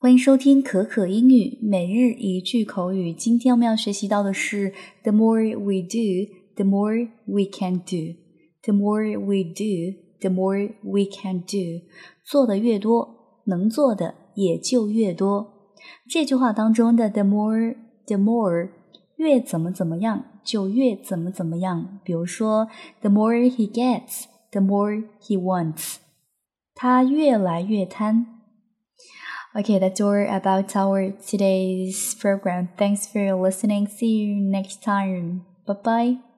欢迎收听可可英语每日一句口语。今天我们要学习到的是 The more we do, the more we can do. The more we do, the more we can do. 做的越多，能做的也就越多。这句话当中的 the more 越怎么样就越怎么样。比如说 the more he gets, the more he wants. 他越来越贪。Okay, that's all about our today's program. Thanks for listening. See you next time. Bye-bye.